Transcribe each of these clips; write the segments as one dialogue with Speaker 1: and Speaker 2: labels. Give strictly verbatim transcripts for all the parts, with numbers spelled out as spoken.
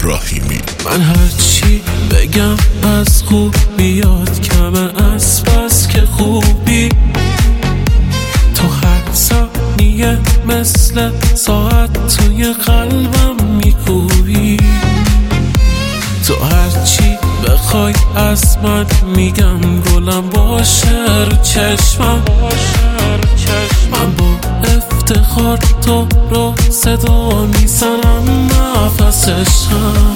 Speaker 1: ابراهیمی.
Speaker 2: من هرچی بگم از خوبیات کمه، از بس که خوبی تو هر ثانیه مثل ساعت توی قلبم میکوبی. تو هرچی بخوای از من میگم، گلم باشه رو چشمم. من با افتخار تو رو صدا میزنم نفسشم.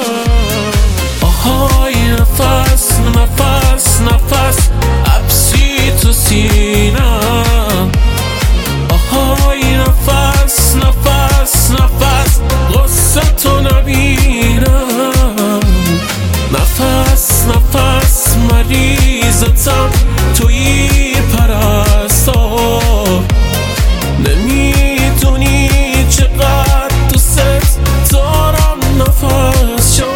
Speaker 2: آهای نفس نفس نفس حبسی تو سینم. آهای نفس نفس نفس غصه تو نبینم. نفس نفس مریضتم توی پرستار. نمیدونی چقدر دوست دارم نفس شو.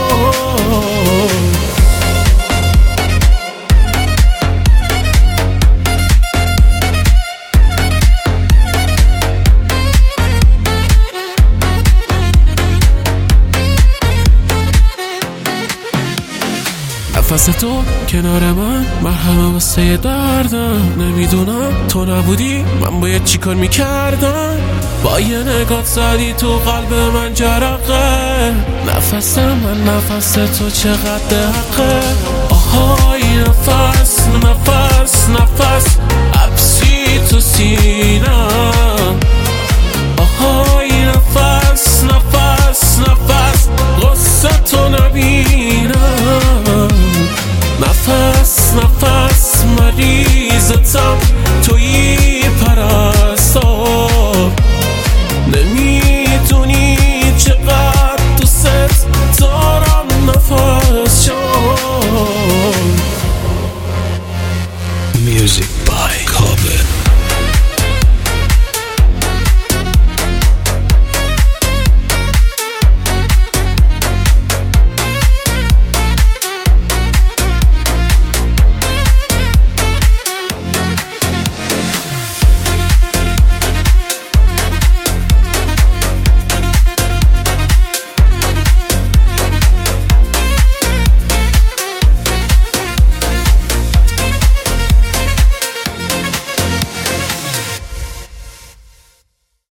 Speaker 2: نفس تو کنار من مرهمه واسه دردم. نمیدونم تو نبودی من باید چیکار میکردم. با یه نگات زدی تو قلب من جرقه. نفس من نفس تو چقدر حقه. آهای نفس نفس نفس حبسی تو سینم. آهای